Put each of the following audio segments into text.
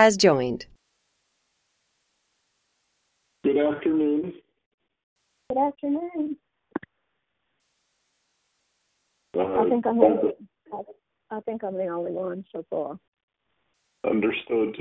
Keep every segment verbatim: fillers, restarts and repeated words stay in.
has joined. Good afternoon. Good afternoon. Uh, I think I'm the, I think I'm the only one so far. Understood.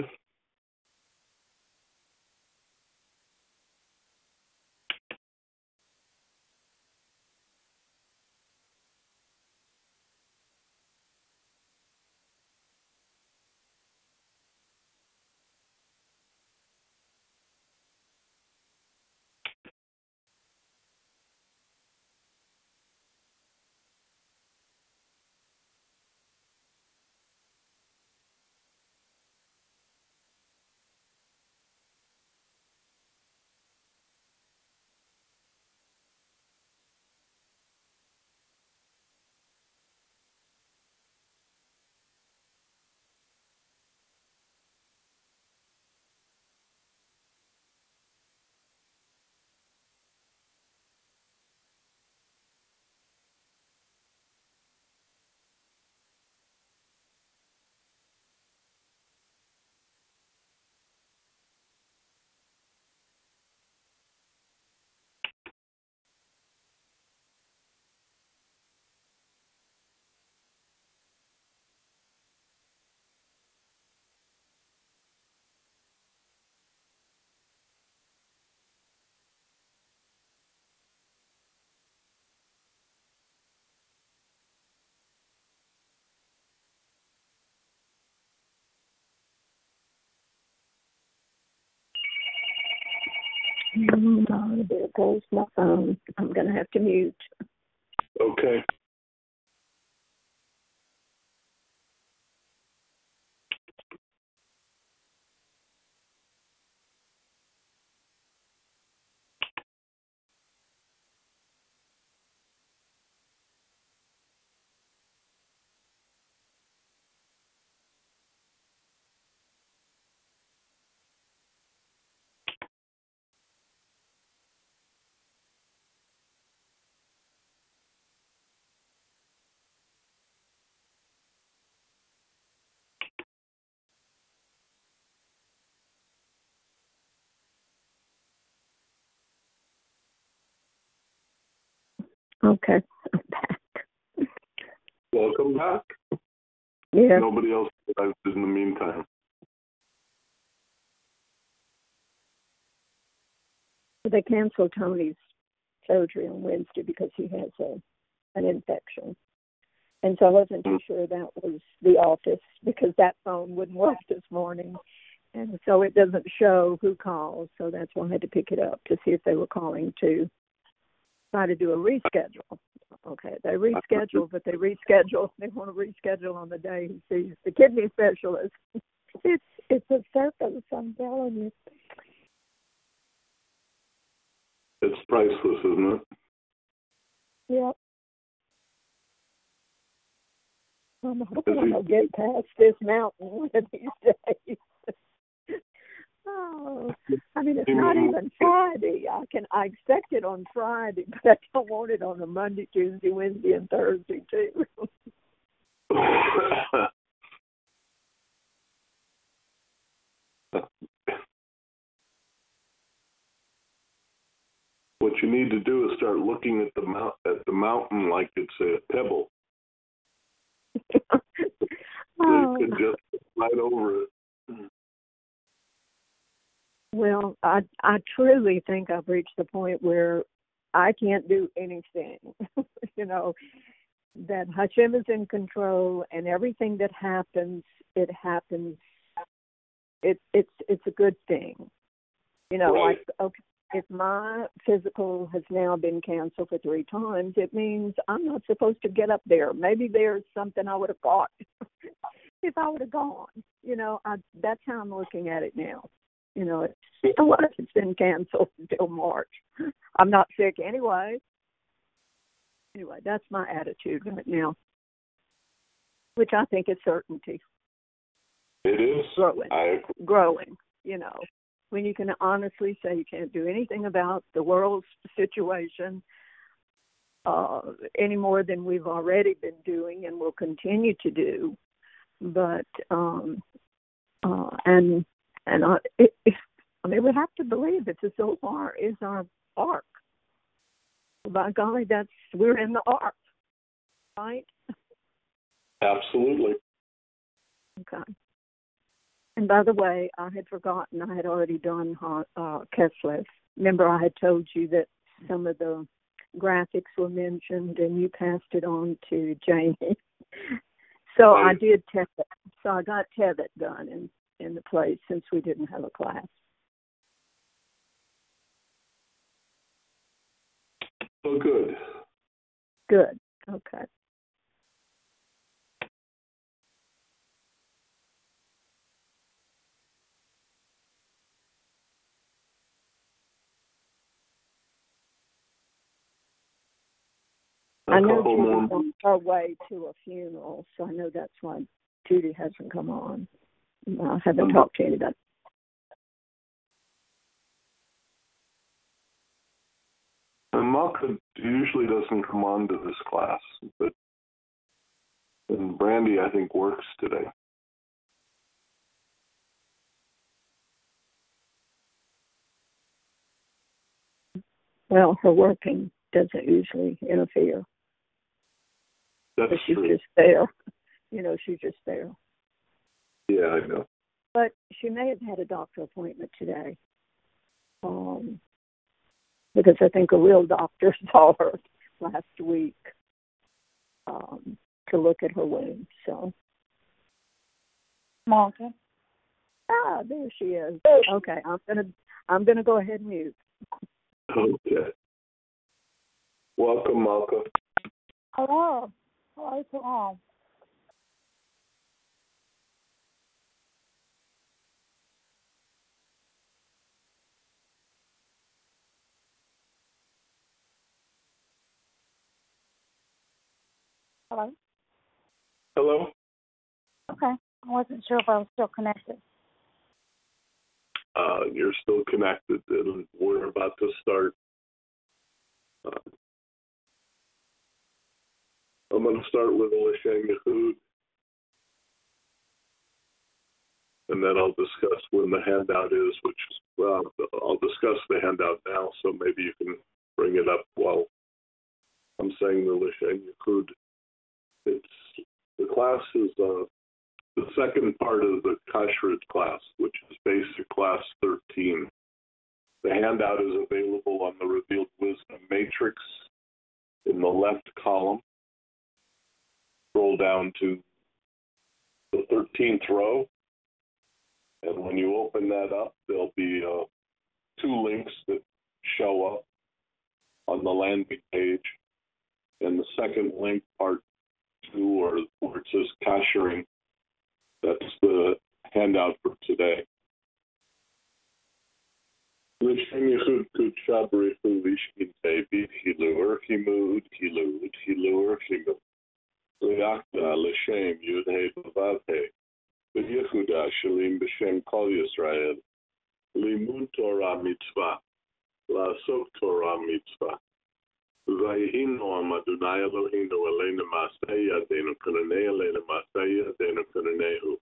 Oh, there goes my phone. I'm going to have to mute. Okay. Okay, I'm back. Welcome back. Yeah. Nobody else arrived in the meantime. They canceled Tony's surgery on Wednesday because he has a, an infection. And so I wasn't too sure that was the office because that phone wouldn't work this morning. And so it doesn't show who calls. So that's why I had to pick it up to see if they were calling to try to do a reschedule. Okay, they reschedule, but they reschedule. They want to reschedule on the day he sees the kidney specialist. It's it's a circus, I'm telling you. It's priceless, isn't it? Yep. I'm hoping I'll get past this mountain one of these days. Oh, I mean, it's not even Friday. I can I expect it on Friday, but I don't want it on a Monday, Tuesday, Wednesday, and Thursday too. What you need to do is start looking at the mount at the mountain like it's a pebble. Oh. So you could just slide over it. Well, I I truly think I've reached the point where I can't do anything. You know, that Hashem is in control, and everything that happens, it happens. It it's it's a good thing. You know, Right. like okay, if my physical has now been canceled for three times, it means I'm not supposed to get up there. Maybe there's something I would have got if I would have gone. You know, I, that's how I'm looking at it now. You know, it's, you know what, it's been canceled until March. I'm not sick anyway. Anyway, that's my attitude right now, which I think is certainty. It is. Growing. I agree. Growing, you know. When you can honestly say you can't do anything about the world's situation uh, any more than we've already been doing and will continue to do. But um, Uh, and and I, it, it, I mean, we have to believe that the Zohar is our ark. By golly, that's we're in the ark, right? Absolutely. Okay. And by the way, I had forgotten I had already done uh, Keslev. Remember, I had told you that some of the graphics were mentioned, and you passed it on to Jamie. So Right. I did Tevet. So I got Tevet done in, in the place since we didn't have a class. Oh, good. Good. Okay. A I know couple more. Judy's on her way to a funeral, so I know that's why Judy hasn't come on. I haven't Mhm. talked to anybody. And Malka usually doesn't come on to this class, but and Brandy, I think, works today. Well, her working doesn't usually interfere. That's But she's true. just there. You know, she's just there. Yeah, I know. But she may have had a doctor appointment today. Um, because I think a real doctor saw her last week um, to look at her wound. So, Malka. ah, there she is. Okay, I'm gonna I'm gonna go ahead and mute. Okay. Welcome, Malka. Hello. Hello to all. Hello. Hello. Okay. I wasn't sure if I was still connected. Uh, you're still connected, and we're about to start. Uh, I'm going to start with L'Shem Yehud, and then I'll discuss when the handout is, which is, well, I'll discuss the handout now, so maybe you can bring it up while I'm saying the L'Shem Yehud. It's, the class is uh, the second part of the Kashrut class, which is basic class thirteen. The handout is available on the Revealed Wisdom Matrix in the left column. Scroll down to the thirteenth row, and when you open that up, there'll be uh, two links that show up on the landing page. And the second link, part two, or where it says Kashering, that's the handout for today. L'Shem Yehud Kud Shabri Fulishkin Baby Hilur Himud Hilud Hilur Himud Liakda L'Shem Yud He Bavav He V'Yehuda Shalim B'Shem Kol Yisrael Limud Torah Mitzvah La'asok Torah Mitzvah V'Yehinu Am Adonai Eloheinu Eleinu Ma'aseh Yadeinu Kunanei Eleinu Ma'aseh Yadeinu Kunanehu.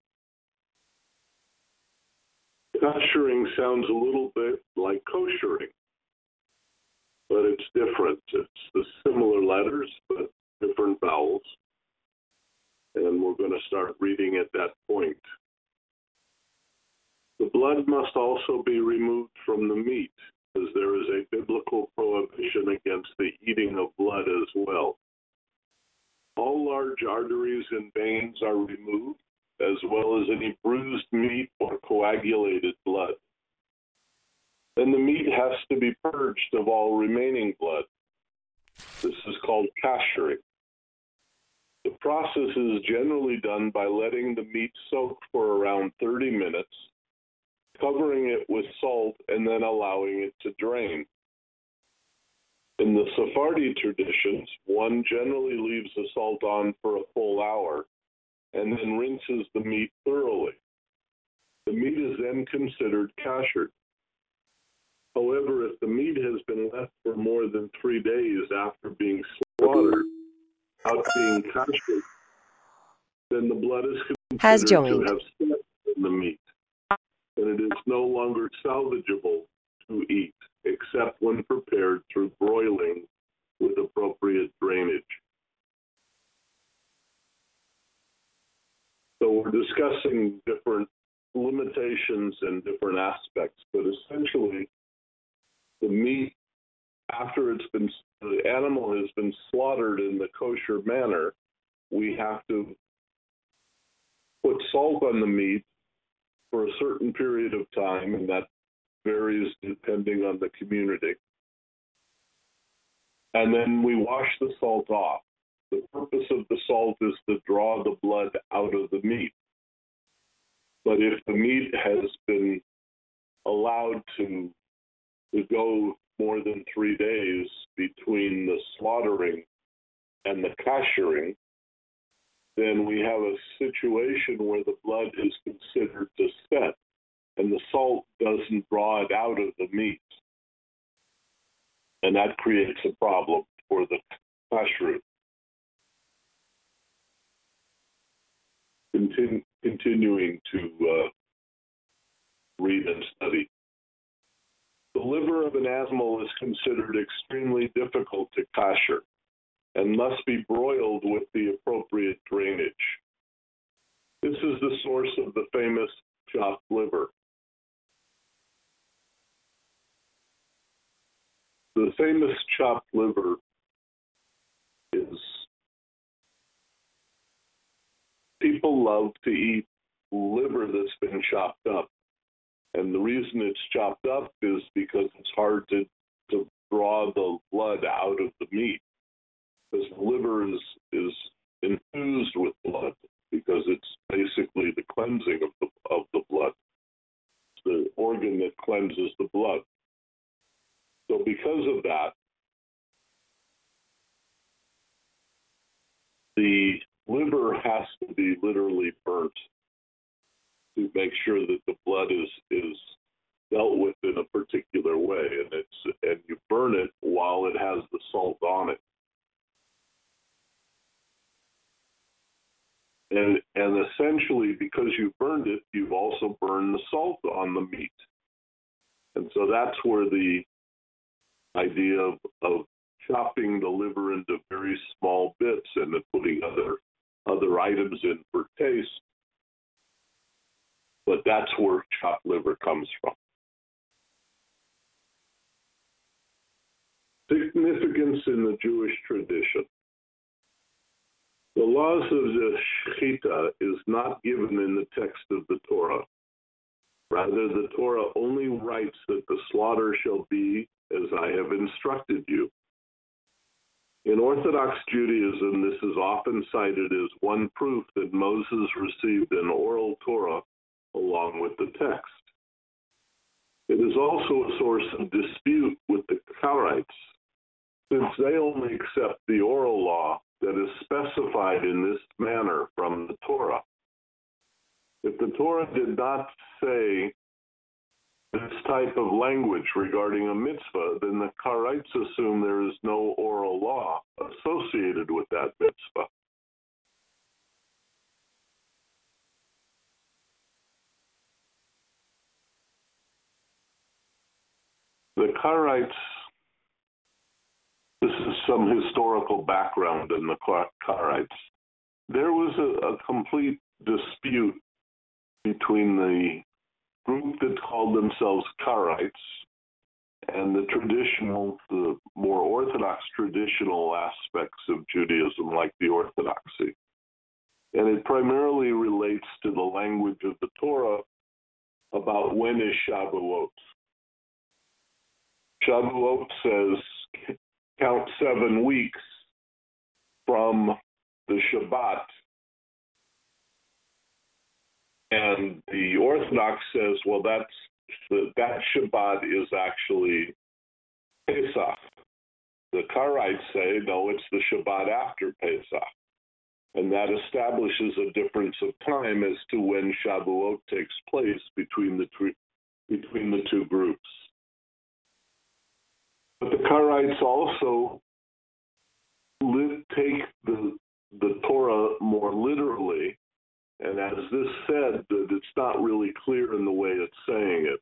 Koshering sounds a little bit like koshering, but it's different. It's the similar letters, but different vowels. And we're going to start reading at that point. The blood must also be removed from the meat, as there is a biblical prohibition against the eating of blood as well. All large arteries and veins are removed, as well as any bruised meat or coagulated blood. Then the meat has to be purged of all remaining blood. This is called kashering. The process is generally done by letting the meat soak for around thirty minutes, covering it with salt, and then allowing it to drain. In the Sephardi traditions, one generally leaves the salt on for a full hour and then rinses the meat thoroughly. The meat is then considered kashered. However, if the meat has been left for more than three days after being slaughtered, without being kashered, then the blood is Has considered joined. to have set in the meat. and it is no longer salvageable to eat, except when prepared through broiling with appropriate drainage. So we're discussing different limitations and different aspects, but essentially the meat, after it's been, the animal has been slaughtered in the kosher manner, we have to put salt on the meat for a certain period of time, and that varies depending on the community. And then we wash the salt off. The purpose of the salt is to draw the blood out of the meat. But if the meat has been allowed to, to go more than three days between the slaughtering and the koshering, then we have a situation where the blood is considered to set, and the salt doesn't draw it out of the meat. And that creates a problem for the kashrut. Continu- continuing to uh, read and study. The liver of an animal is considered extremely difficult to kosher and must be broiled with the appropriate drainage. This is the source of the famous chopped liver. The famous chopped liver is, people love to eat liver that's been chopped up. And the reason it's chopped up is because it's hard to, to draw the blood out of the meat. Because the liver is, is infused with blood, because it's basically the cleansing of the, of the blood. It's the organ that cleanses the blood. So because of that, the liver has to be literally burnt to make sure that the blood is, is dealt with in a particular way, and it's and you burn it while it has the salt on it. And and essentially, because you burned it, you've also burned the salt on the meat. And so that's where the idea of, of chopping the liver into very small bits and then putting other other items in for taste. But that's where chopped liver comes from. Significance in the Jewish tradition. The laws of the Shechita is not given in the text of the Torah. Rather, the Torah only writes that the slaughter shall be as I have instructed you. In Orthodox Judaism, this is often cited as one proof that Moses received an oral Torah along with the text. It is also a source of dispute with the Karaites, since they only accept the oral law that is specified in this manner from the Torah. If the Torah did not say this type of language regarding a mitzvah, then the Karaites assume there is no oral law associated with that mitzvah. The Karaites, this is some historical background in the Karaites. There was a, a complete dispute between the group that called themselves Karaites and the traditional, the more orthodox traditional aspects of Judaism, like the Orthodoxy. And it primarily relates to the language of the Torah about when is Shavuot. Shavuot says, count seven weeks from the Shabbat. And the Orthodox says, well, that's that Shabbat is actually Pesach. The Karaites say, no, it's the Shabbat after Pesach. And that establishes a difference of time as to when Shavuot takes place between the two, between the two groups. But the Karaites also live, take the, the Torah more literally And as this said, that it's not really clear in the way it's saying it.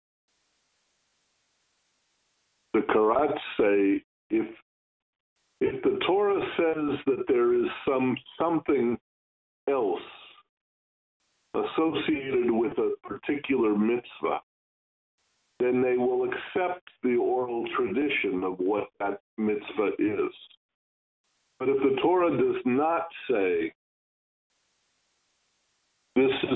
The Karat say, if if the Torah says that there is some something else associated with a particular mitzvah, then they will accept the oral tradition of what that mitzvah is. But if the Torah does not say this is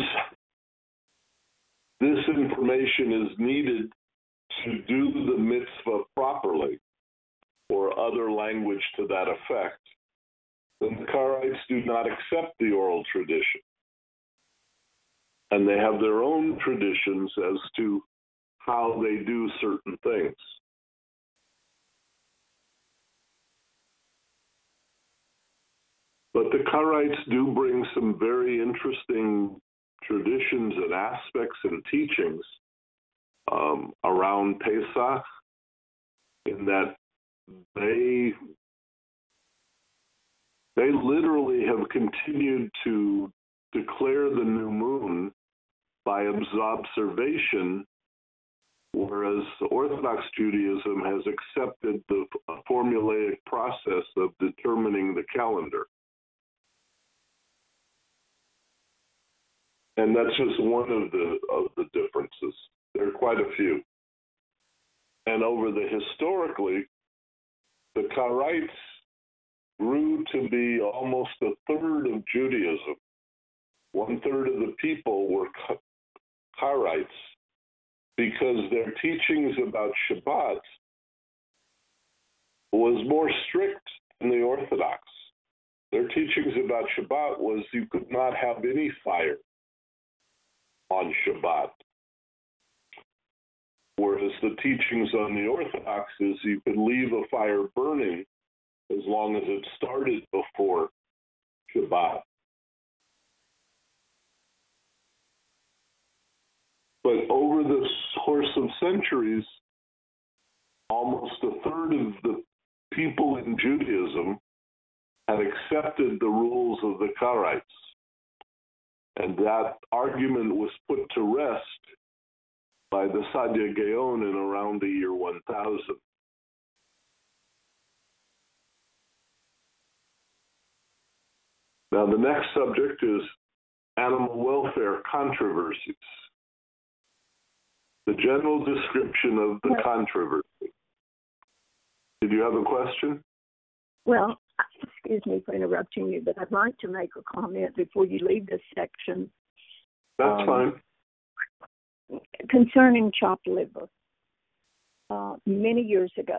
this information is needed to do the mitzvah properly, or other language to that effect, then the Karaites do not accept the oral tradition. And they have their own traditions as to how they do certain things. But the Karaites do bring some very interesting traditions and aspects and teachings um, around Pesach, in that they they literally have continued to declare the new moon by observation, whereas Orthodox Judaism has accepted the formulaic process of determining the calendar. And that's just one of the of the differences. There are quite a few. And over the historically, the Karaites grew to be almost a third of Judaism. One third of the people were Karaites, because their teachings about Shabbat was more strict than the Orthodox. Their teachings about Shabbat was you could not have any fire on Shabbat. Whereas the teachings on the Orthodox is you could leave a fire burning as long as it started before Shabbat. But over the course of centuries, almost a third of the people in Judaism had accepted the rules of the Karaites. And that argument was put to rest by the Saadia Gaon in around the year one thousand. Now, the next subject is animal welfare controversies. The general description of the controversy. Did you have a question? Well, excuse me for interrupting you, but I'd like to make a comment before you leave this section. That's um, fine. Concerning chopped liver. Uh, many years ago,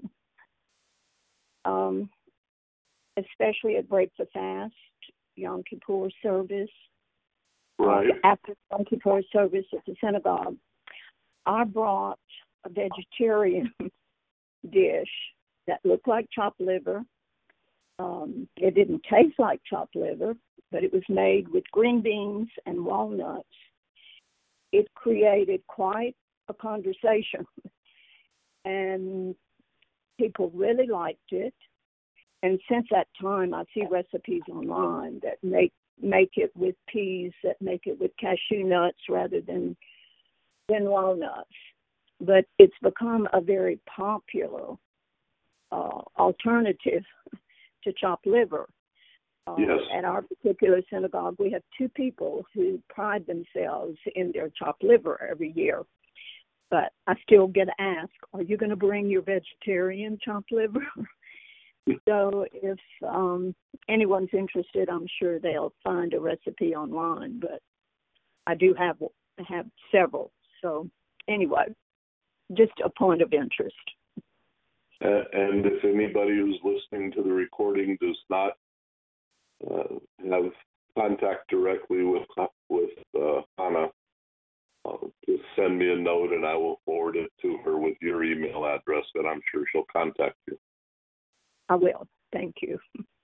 um, especially at Break the Fast, Yom Kippur service, right. uh, after Yom Kippur service at the synagogue, I brought a vegetarian dish that looked like chopped liver. Um, it didn't taste like chopped liver, but it was made with green beans and walnuts. It created quite a conversation, and people really liked it. And since that time, I see recipes online that make make it with peas, that make it with cashew nuts rather than than walnuts. But it's become a very popular uh, alternative to chopped liver. Uh, yes. At our particular synagogue, we have two people who pride themselves in their chopped liver every year. But I still get asked, are you going to bring your vegetarian chopped liver? So if um, anyone's interested, I'm sure they'll find a recipe online. But I do have have several. So anyway, just a point of interest. Uh, and if anybody who's listening to the recording does not uh, have contact directly with with uh, Hannah, uh, just send me a note and I will forward it to her with your email address, and I'm sure she'll contact you. I will. Thank you.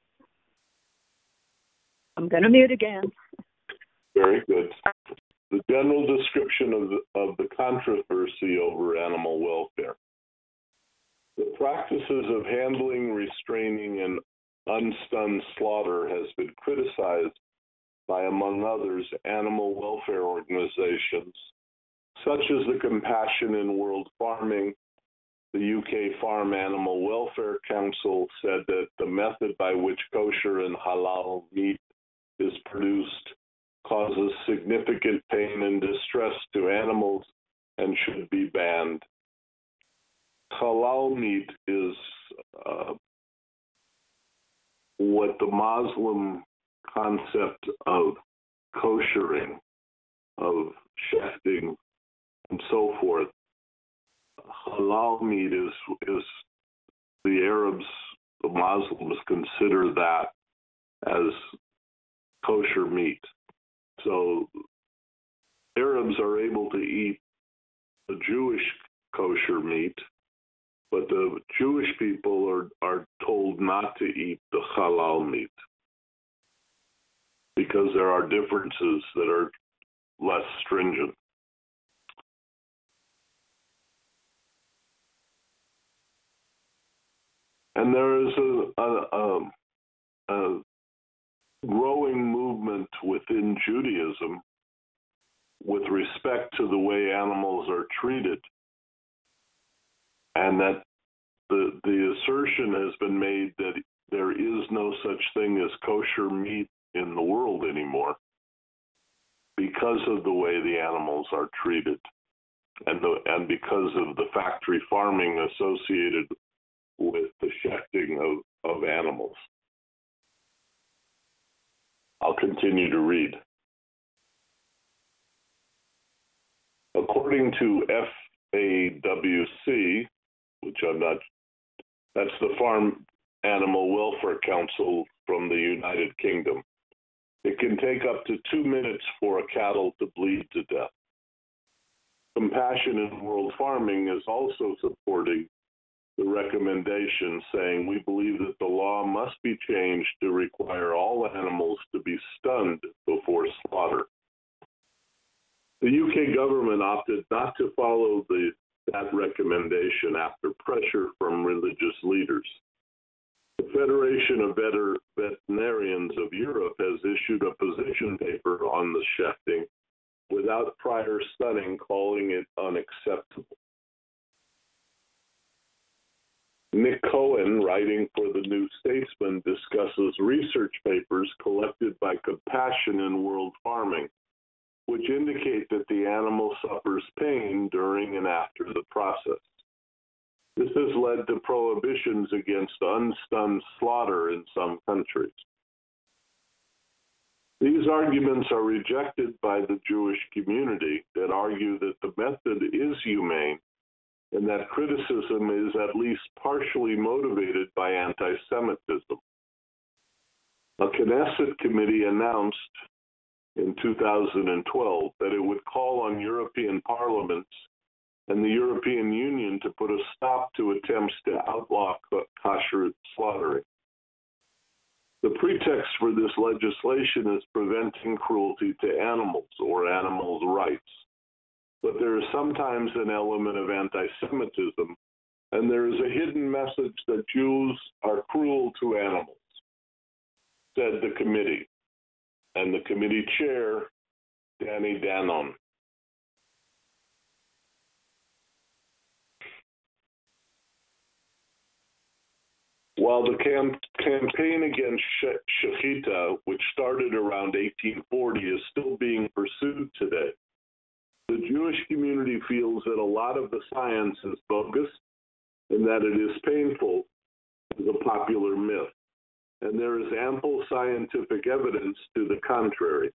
I'm going to mute again. Very good. The general description of the, of the controversy over animal welfare. The practices of handling, restraining, and unstunned slaughter has been criticized by, among others, animal welfare organizations, such as the Compassion in World Farming. The U K Farm Animal Welfare Council said that the method by which kosher and halal meat is produced causes significant pain and distress to animals and should be banned. Halal meat is uh, what the Muslim concept of koshering, of shechting, and so forth. Halal meat is is the Arabs, the Muslims consider that as kosher meat. So Arabs are able to eat the Jewish kosher meat, but the Jewish people are, are told not to eat the halal meat because there are differences that are less stringent. And there is a, a, a, a growing movement within Judaism with respect to the way animals are treated, and that the, the assertion has been made that there is no such thing as kosher meat in the world anymore because of the way the animals are treated and, the, and because of the factory farming associated with the shechting of, of animals. I'll continue to read. According to F A W C, which I'm not, that's the Farm Animal Welfare Council from the United Kingdom, it can take up to two minutes for a cattle to bleed to death. Compassion in World Farming is also supporting the recommendation, saying we believe that the law must be changed to require all animals to be stunned before slaughter. The U K government opted not to follow the, that recommendation after pressure from religious leaders. The Federation of Veter- Veterinarians of Europe has issued a position paper on the shechting without prior stunning, calling it unacceptable. Nick Cohen, writing for the New Statesman, discusses research papers collected by Compassion in World Farming, which indicate that the animal suffers pain during and after the process. This has led to prohibitions against unstunned slaughter in some countries. These arguments are rejected by the Jewish community that argue that the method is humane and that criticism is at least partially motivated by anti-Semitism. A Knesset committee announced in two thousand twelve that it would call on European parliaments and the European Union to put a stop to attempts to outlaw kosher slaughtering. The pretext for this legislation is preventing cruelty to animals or animals' rights. But there is sometimes an element of anti-Semitism, and there is a hidden message that Jews are cruel to animals, said the committee, and the committee chair, Danny Danon. While the cam- campaign against sh- shechita, which started around eighteen forty, is still being pursued today, the Jewish community feels that a lot of the science is bogus and that it is painful is a popular myth, and there is ample scientific evidence to the contrary.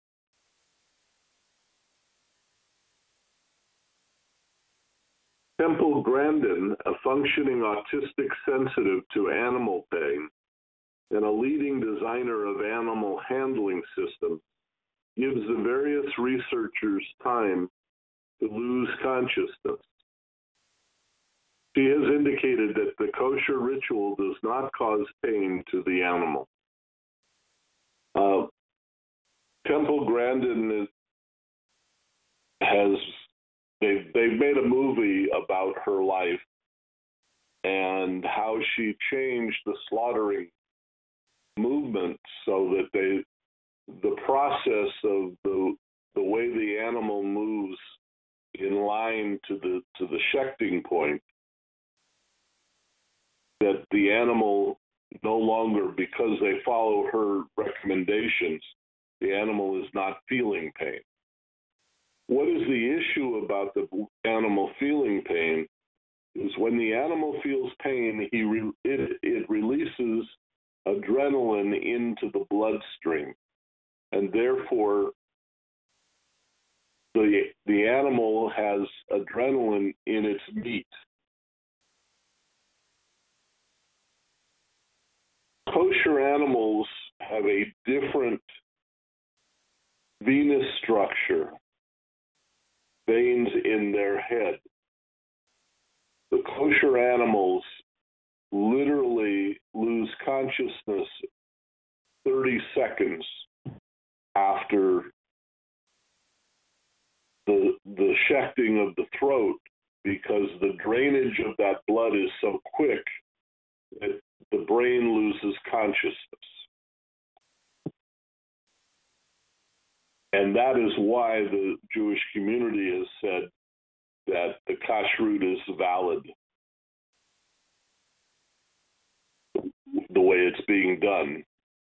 Temple Grandin, a functioning autistic sensitive to animal pain and a leading designer of animal handling systems, gives the various researchers time to lose consciousness. She has indicated that the kosher ritual does not cause pain to the animal. Uh, Temple Grandin is, has, they've, they've made a movie about her life and how she changed the slaughtering movement so that they the process of the the way the animal moves in line to the to the shechting point, that the animal no longer, because they follow her recommendations, the animal is not feeling pain. What is the issue about the animal feeling pain is when the animal feels pain, he re, it, it releases adrenaline into the bloodstream, and therefore the the animal has adrenaline in its meat. Kosher animals have a different venous structure, veins in their head. The kosher animals literally lose consciousness thirty seconds after the the shechting of the throat, because the drainage of that blood is so quick that the brain loses consciousness. And that is why the Jewish community has said that the kashrut is valid the way it's being done.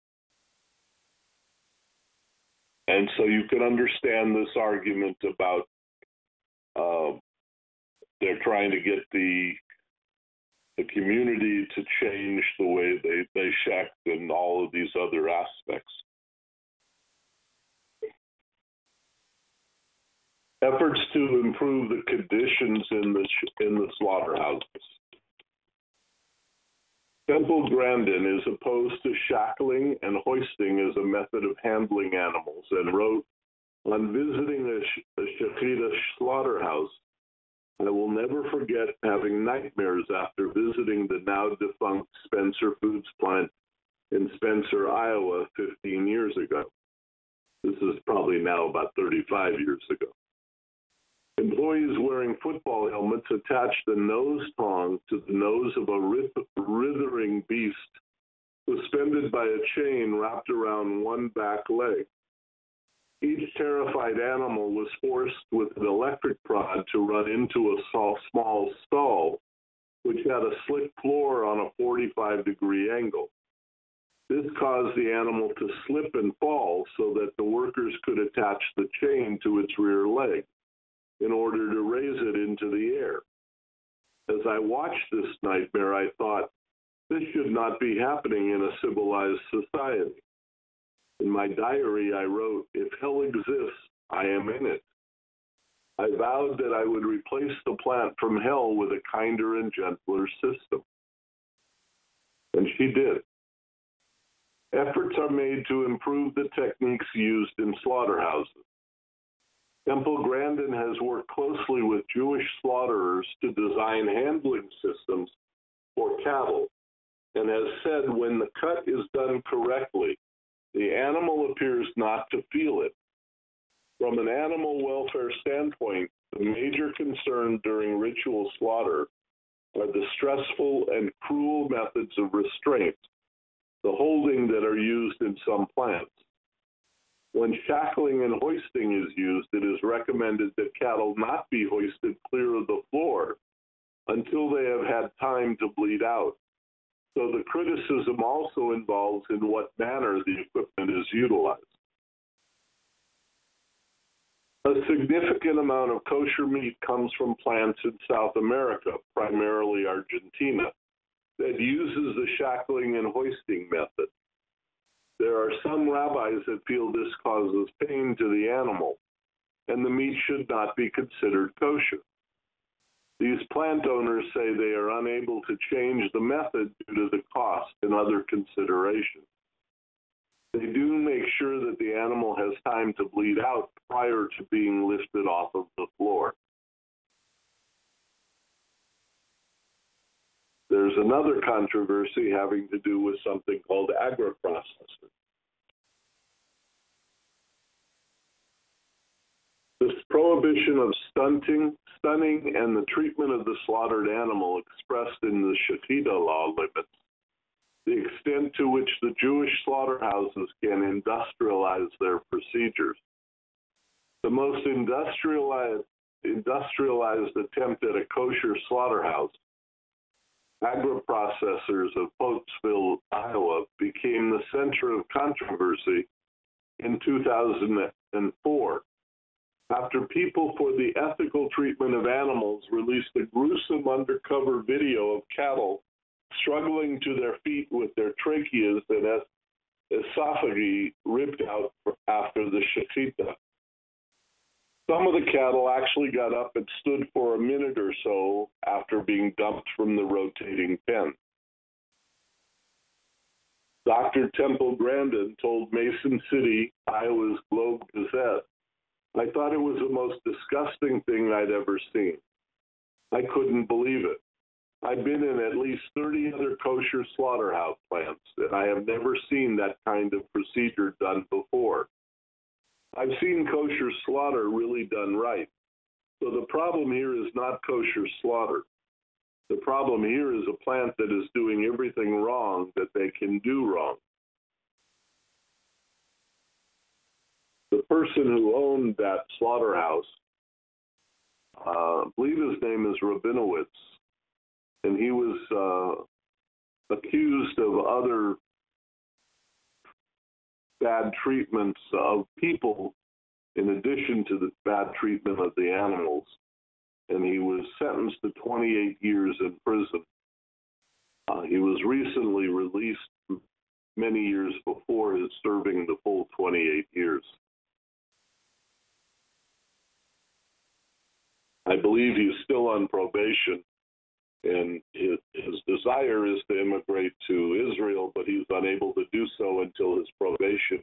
And so you can understand this argument about uh, they're trying to get the the community to change the way they, they shecht and all of these other aspects. Efforts to improve the conditions in the in the slaughterhouses. Temple Grandin is opposed to shackling and hoisting as a method of handling animals, and wrote, on visiting a, a Shechita slaughterhouse, I will never forget having nightmares after visiting the now defunct Spencer Foods plant in Spencer, Iowa, fifteen years ago. This is probably now about thirty-five years ago. Employees wearing football helmets attached a nose thong to the nose of a writhing beast suspended by a chain wrapped around one back leg. Each terrified animal was forced with an electric prod to run into a small stall, which had a slick floor on a forty-five degree angle. This caused the animal to slip and fall so that the workers could attach the chain to its rear leg in order to raise it into the air. As I watched this nightmare, I thought, this should not be happening in a civilized society. In my diary, I wrote, if hell exists, I am in it. I vowed that I would replace the plant from hell with a kinder and gentler system. And she did. Efforts are made to improve the techniques used in slaughterhouses. Temple Grandin has worked closely with Jewish slaughterers to design handling systems for cattle, and has said when the cut is done correctly, the animal appears not to feel it. From an animal welfare standpoint, the major concern during ritual slaughter are the stressful and cruel methods of restraint, the holding that are used in some plants. When shackling and hoisting is used, it is recommended that cattle not be hoisted clear of the floor until they have had time to bleed out. So the criticism also involves in what manner the equipment is utilized. A significant amount of kosher meat comes from plants in South America, primarily Argentina, that uses the shackling and hoisting method. There are some rabbis that feel this causes pain to the animal, and the meat should not be considered kosher. These plant owners say they are unable to change the method due to the cost and other considerations. They do make sure that the animal has time to bleed out prior to being lifted off of the floor. There's another controversy having to do with something called agri-processing. This prohibition of stunting, stunning and the treatment of the slaughtered animal expressed in the Shechita law limits the extent to which the Jewish slaughterhouses can industrialize their procedures. The most industrialized, industrialized attempt at a kosher slaughterhouse, agri-processors of Pottsville, Iowa, became the center of controversy in two thousand four after People for the Ethical Treatment of Animals released a gruesome undercover video of cattle struggling to their feet with their tracheas and esophagi ripped out after the shechita. Some of the cattle actually got up and stood for a minute or so after being dumped from the rotating pen. Doctor Temple Grandin told Mason City, Iowa's Globe Gazette, "I thought it was the most disgusting thing I'd ever seen. I couldn't believe it. I've been in at least thirty other kosher slaughterhouse plants, and I have never seen that kind of procedure done before. I've seen kosher slaughter really done right. So the problem here is not kosher slaughter. The problem here is a plant that is doing everything wrong that they can do wrong." The person who owned that slaughterhouse, uh, I believe his name is Rabinowitz, and he was uh, accused of other bad treatments of people in addition to the bad treatment of the animals, and he was sentenced to twenty-eight years in prison. Uh, he was recently released many years before his serving the full twenty-eight years. I believe he's still on probation, and his, his desire is to immigrate to Israel, but he's unable to do so until his probation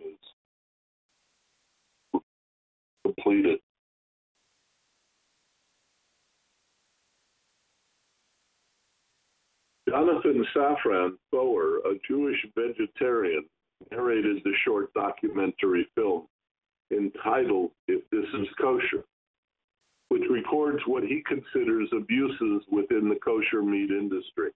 is completed. Jonathan Safran Foer, a Jewish vegetarian, narrated the short documentary film entitled "If This Is Kosher," which records what he considers abuses within the kosher meat industry.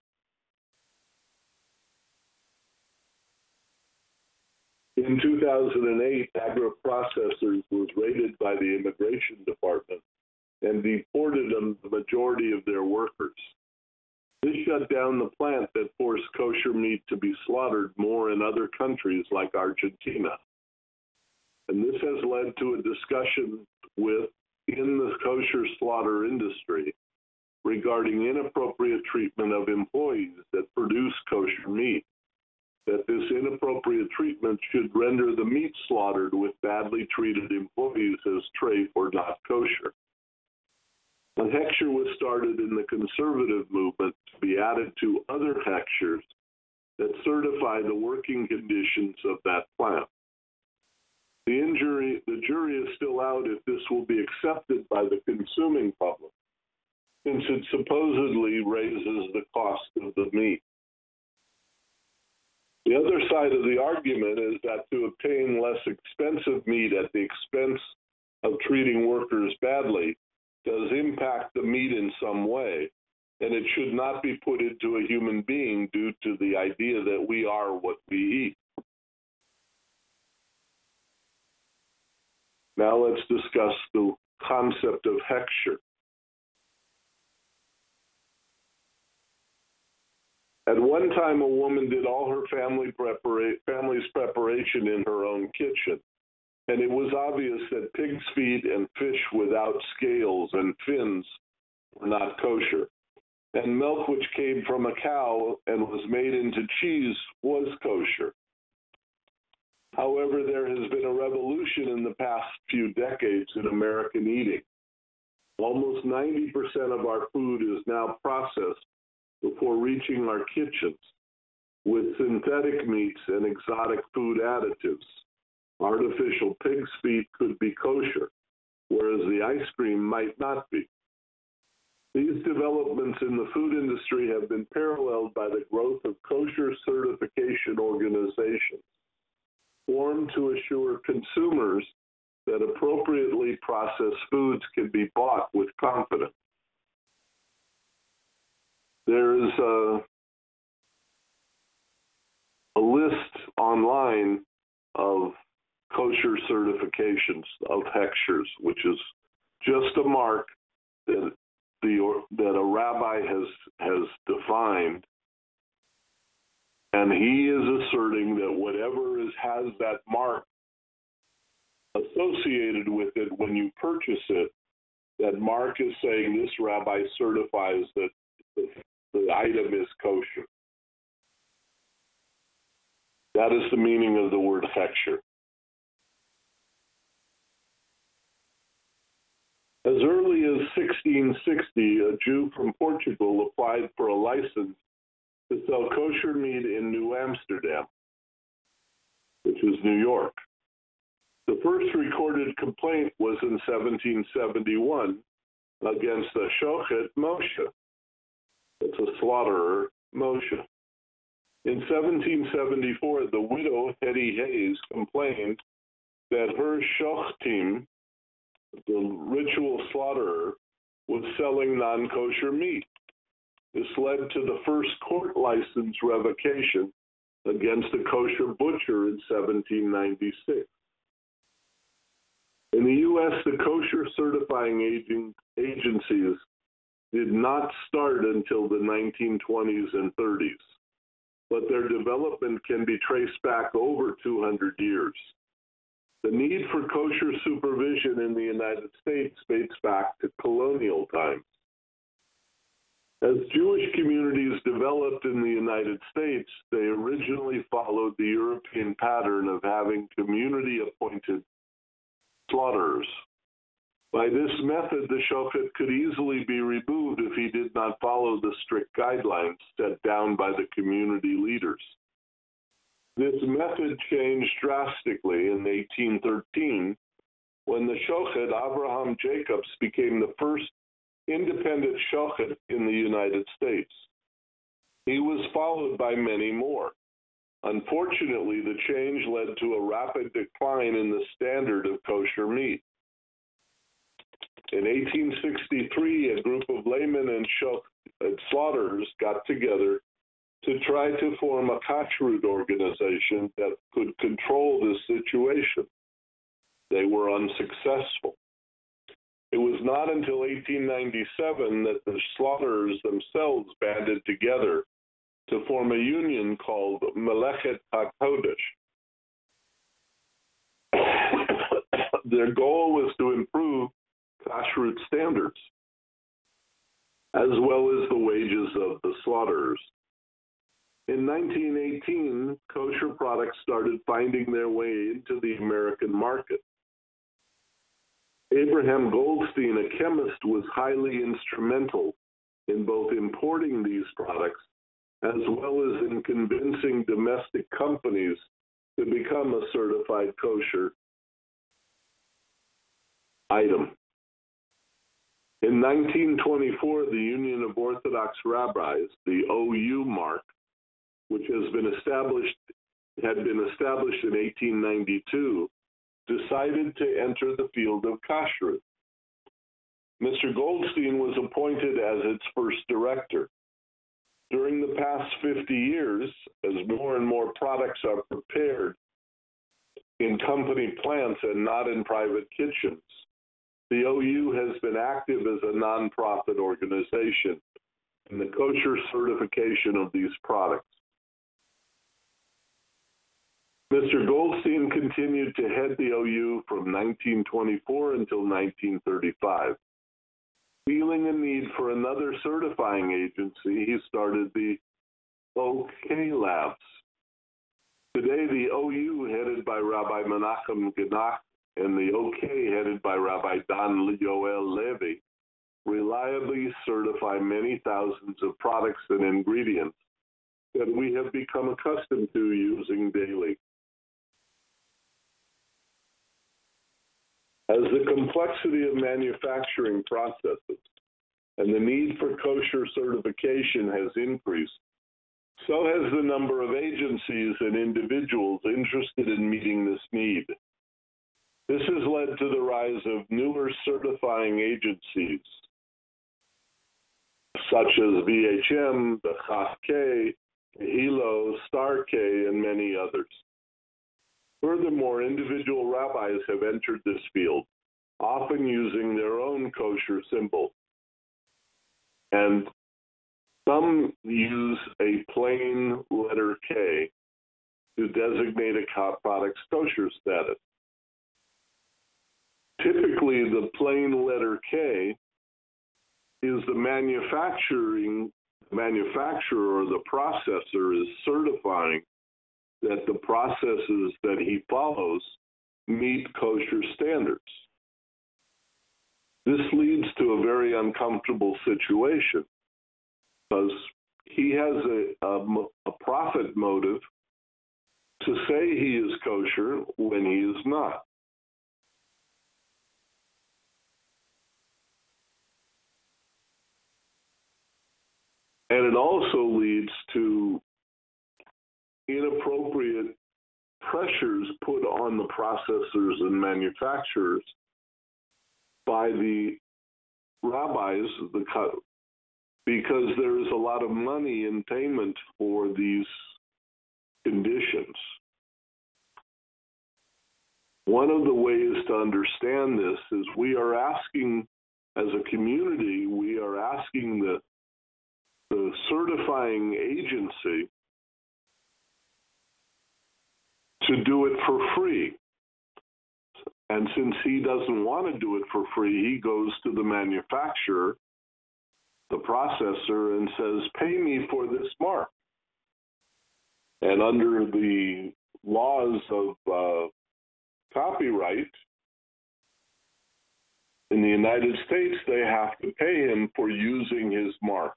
In two thousand eight, Agri-Processors was raided by the Immigration Department and deported them, the majority of their workers. This shut down the plant that forced kosher meat to be slaughtered more in other countries like Argentina. And this has led to a discussion with in the kosher slaughter industry regarding inappropriate treatment of employees that produce kosher meat, that this inappropriate treatment should render the meat slaughtered with badly treated employees as treif or not kosher. A hechsher was started in the conservative movement to be added to other hechshers that certify the working conditions of that plant. The, injury, the jury is still out if this will be accepted by the consuming public, since it supposedly raises the cost of the meat. The other side of the argument is that to obtain less expensive meat at the expense of treating workers badly does impact the meat in some way, and it should not be put into a human being due to the idea that we are what we eat. Now let's discuss the concept of hechsher. At one time, a woman did all her family prepara- family's preparation in her own kitchen, and it was obvious that pig's feet and fish without scales and fins were not kosher, and milk which came from a cow and was made into cheese was kosher. However, there has been a revolution in the past few decades in American eating. Almost ninety percent of our food is now processed before reaching our kitchens with synthetic meats and exotic food additives. Artificial pig's feet could be kosher, whereas the ice cream might not be. These developments in the food industry have been paralleled by the growth of kosher certification organizations, formed to assure consumers that appropriately processed foods can be bought with confidence. There is a a list online of kosher certifications, of hechshers, which is just a mark that the that a rabbi has has defined, and he is asserting that whatever is has that mark associated with it when you purchase it, that mark is saying this rabbi certifies that the, the item is kosher. That is the meaning of the word hechsher. As early as sixteen sixty, a Jew from Portugal applied for a license to sell kosher meat in New Amsterdam, which is New York. The first recorded complaint was in seventeen seventy-one against the Shochet Moshe. It's a slaughterer, Moshe. In seventeen seventy-four, the widow, Hetty Hayes, complained that her shochtim, the ritual slaughterer, was selling non-kosher meat. This led to the first court license revocation against a kosher butcher in seventeen ninety-six. In the U S, the kosher certifying agent, agencies did not start until the nineteen twenties and thirties, but their development can be traced back over two hundred years. The need for kosher supervision in the United States dates back to colonial times. As Jewish communities developed in the United States, they originally followed the European pattern of having community-appointed slaughterers. By this method, the shochet could easily be removed if he did not follow the strict guidelines set down by the community leaders. This method changed drastically in eighteen thirteen when the shochet Abraham Jacobs became the first independent shochet in the United States. He was followed by many more. Unfortunately, the change led to a rapid decline in the standard of kosher meat. In eighteen sixty-three, a group of laymen and, and slaughterers got together to try to form a kashrut organization that could control this situation. They were unsuccessful. It was not until eighteen ninety-seven that the slaughterers themselves banded together to form a union called Melechet HaKodesh. Their goal was to improve kashrut standards, as well as the wages of the slaughterers. In nineteen eighteen, kosher products started finding their way into the American market. Abraham Goldstein, a chemist, was highly instrumental in both importing these products as well as in convincing domestic companies to become a certified kosher item. In nineteen twenty-four, the Union of Orthodox Rabbis, the O U mark, which has been established, had been established in eighteen ninety-two, decided to enter the field of kashrut. Mister Goldstein was appointed as its first director. During the past fifty years, as more and more products are prepared in company plants and not in private kitchens, the O U has been active as a nonprofit organization in the kosher certification of these products. Mister Goldstein continued to head the O U from nineteen twenty-four until nineteen thirty-five. Feeling a need for another certifying agency, he started the OK Labs. Today, the O U, headed by Rabbi Menachem Genach, and the OK, headed by Rabbi Dan Yoel Levy, reliably certify many thousands of products and ingredients that we have become accustomed to using daily. As the complexity of manufacturing processes and the need for kosher certification has increased, so has the number of agencies and individuals interested in meeting this need. This has led to the rise of newer certifying agencies, such as V H M, the Chaf K, Hilo, Star K, and many others. Furthermore, individual rabbis have entered this field, often using their own kosher symbol. And some use a plain letter K to designate a product's kosher status. Typically, the plain letter K is the manufacturing manufacturer or the processor is certifying that the processes that he follows meet kosher standards. This leads to a very uncomfortable situation because he has a, a, a profit motive to say he is kosher when he is not. And it also leads to inappropriate pressures put on the processors and manufacturers by the rabbis, the because there is a lot of money in payment for these conditions. One of the ways to understand this is we are asking, as a community, we are asking the, the certifying agency to do it for free. And since he doesn't want to do it for free, he goes to the manufacturer, the processor, and says, pay me for this mark. And under the laws of uh, copyright in the United States, they have to pay him for using his mark.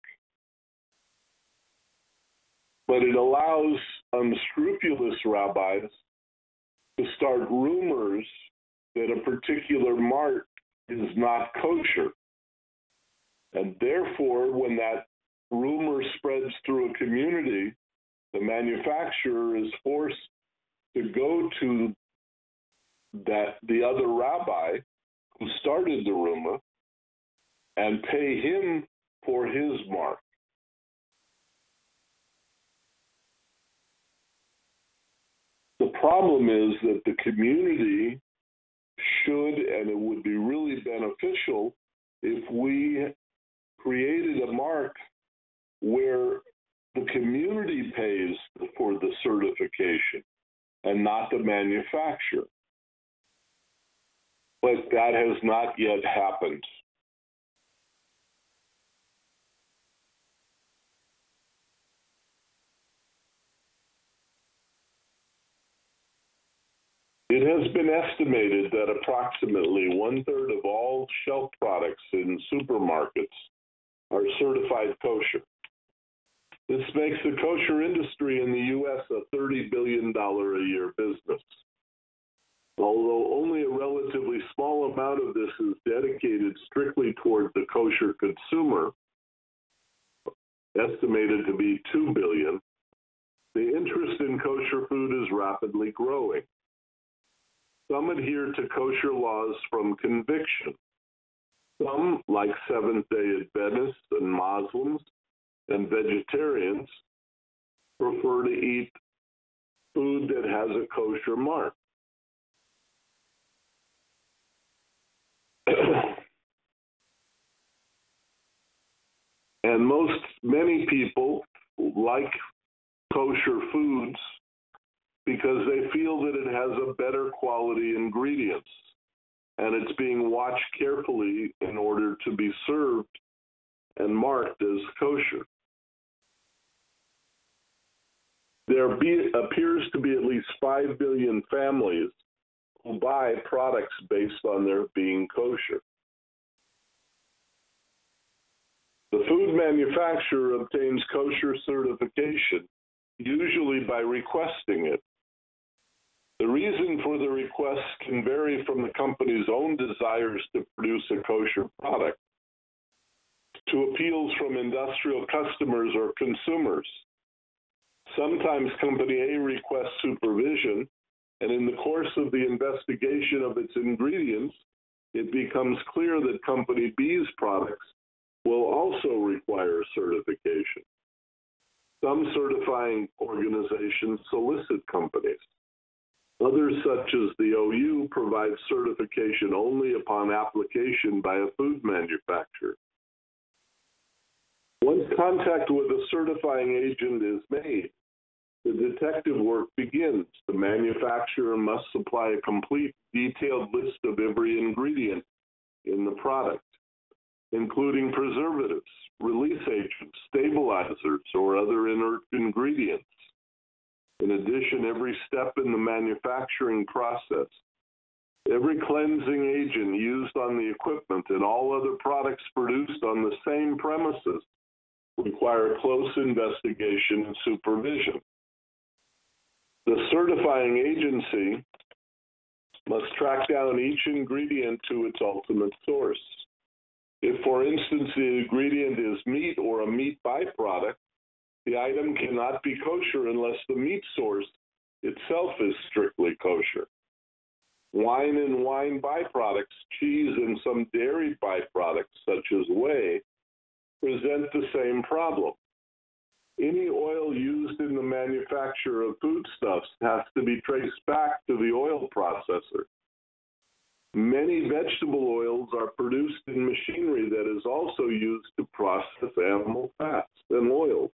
But it allows unscrupulous rabbis to start rumors that a particular mark is not kosher. And therefore, when that rumor spreads through a community, the manufacturer is forced to go to that the other rabbi who started the rumor and pay him for his mark. The problem is that the community should, and it would be really beneficial if we created a mark where the community pays for the certification and not the manufacturer. But that has not yet happened. It has been estimated that approximately one-third of all shelf products in supermarkets are certified kosher. This makes the kosher industry in the U S a thirty billion dollars a year business. Although only a relatively small amount of this is dedicated strictly toward the kosher consumer, estimated to be two billion dollars, the interest in kosher food is rapidly growing. Some adhere to kosher laws from conviction. Some, like Seventh-day Adventists and Muslims and vegetarians, prefer to eat food that has a kosher mark. And most, many people like kosher foods because they feel that it has a better quality ingredients and it's being watched carefully in order to be served and marked as kosher. There be, appears to be at least five billion families who buy products based on their being kosher. The food manufacturer obtains kosher certification, usually by requesting it. The reason for the request can vary from the company's own desires to produce a kosher product to appeals from industrial customers or consumers. Sometimes Company A requests supervision, and in the course of the investigation of its ingredients, it becomes clear that Company B's products will also require certification. Some certifying organizations solicit companies. Others, such as the O U, provide certification only upon application by a food manufacturer. Once contact with a certifying agent is made, the detective work begins. The manufacturer must supply a complete, detailed list of every ingredient in the product, including preservatives, release agents, stabilizers, or other inert ingredients. In addition, every step in the manufacturing process, every cleansing agent used on the equipment, and all other products produced on the same premises require close investigation and supervision. The certifying agency must track down each ingredient to its ultimate source. If, for instance, the ingredient is meat or a meat byproduct, the item cannot be kosher unless the meat source itself is strictly kosher. Wine and wine byproducts, cheese, and some dairy byproducts, such as whey, present the same problem. Any oil used in the manufacture of foodstuffs has to be traced back to the oil processor. Many vegetable oils are produced in machinery that is also used to process animal fats and oils.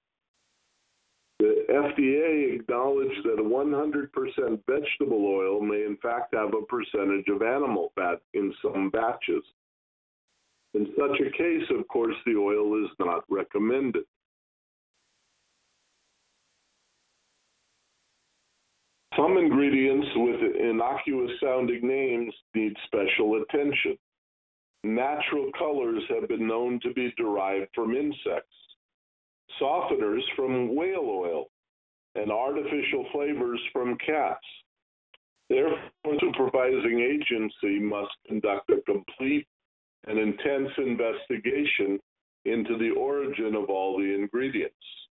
The F D A acknowledged that one hundred percent vegetable oil may in fact have a percentage of animal fat in some batches. In such a case, of course, the oil is not recommended. Some ingredients with innocuous-sounding names need special attention. Natural colors have been known to be derived from insects, softeners from whale oil, and artificial flavors from cats. Therefore, the supervising agency must conduct a complete and intense investigation into the origin of all the ingredients.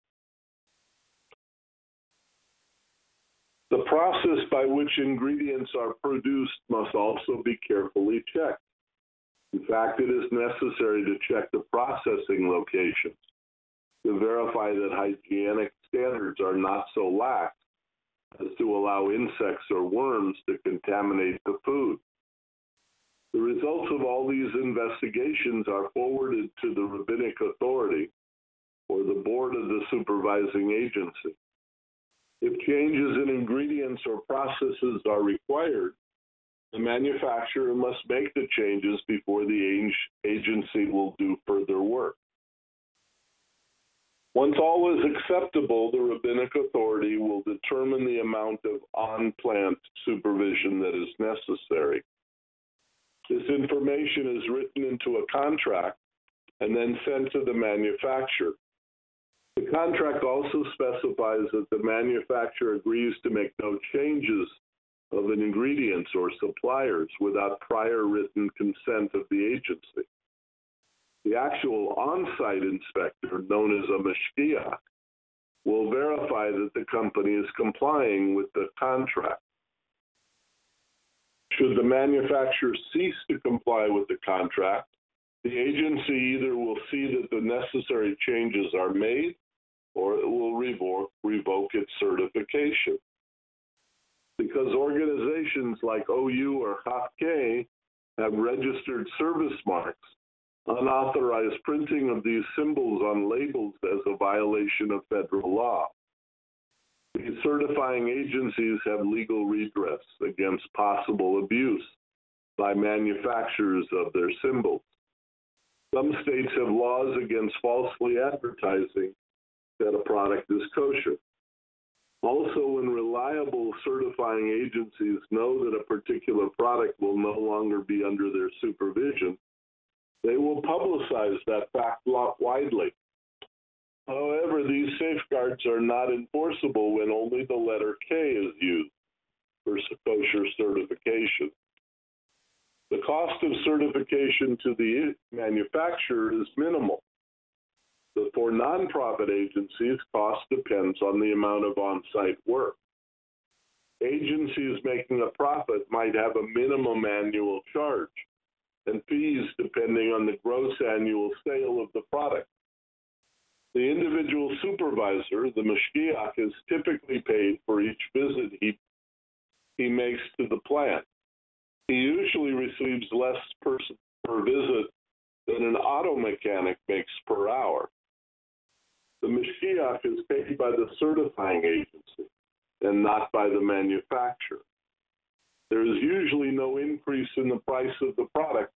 The process by which ingredients are produced must also be carefully checked. In fact, it is necessary to check the processing locations to verify that hygienic standards are not so lax as to allow insects or worms to contaminate the food. The results of all these investigations are forwarded to the rabbinic authority or the board of the supervising agency. If changes in ingredients or processes are required, the manufacturer must make the changes before the agency will do further work. Once all is acceptable, the rabbinic authority will determine the amount of on-plant supervision that is necessary. This information is written into a contract and then sent to the manufacturer. The contract also specifies that the manufacturer agrees to make no changes of an ingredients or suppliers without prior written consent of the agency. The actual on-site inspector, known as a mashgiach, will verify that the company is complying with the contract. Should the manufacturer cease to comply with the contract, the agency either will see that the necessary changes are made or it will revoke, revoke its certification. Because organizations like O U or H A K have registered service marks, unauthorized printing of these symbols on labels is a violation of federal law. These certifying agencies have legal redress against possible abuse by manufacturers of their symbols. Some states have laws against falsely advertising that a product is kosher. Also, when reliable certifying agencies know that a particular product will no longer be under their supervision, they will publicize that fact widely. However, these safeguards are not enforceable when only the letter K is used for kosher certification. The cost of certification to the manufacturer is minimal. But for nonprofit agencies, cost depends on the amount of on-site work. Agencies making a profit might have a minimum annual charge and fees depending on the gross annual sale of the product. The individual supervisor, the mashgiach, is typically paid for each visit he, he makes to the plant. He usually receives less per, per visit than an auto mechanic makes per hour. The mashgiach is paid by the certifying agency and not by the manufacturer. There is usually no increase in the price of the product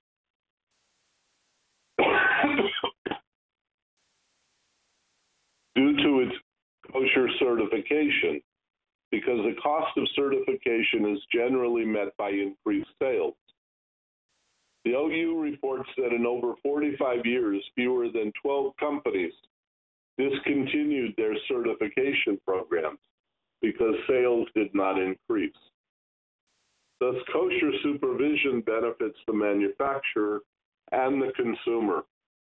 due to its kosher certification, because the cost of certification is generally met by increased sales. The O U reports that in over forty-five years, fewer than twelve companies discontinued their certification programs because sales did not increase. Thus, kosher supervision benefits the manufacturer and the consumer,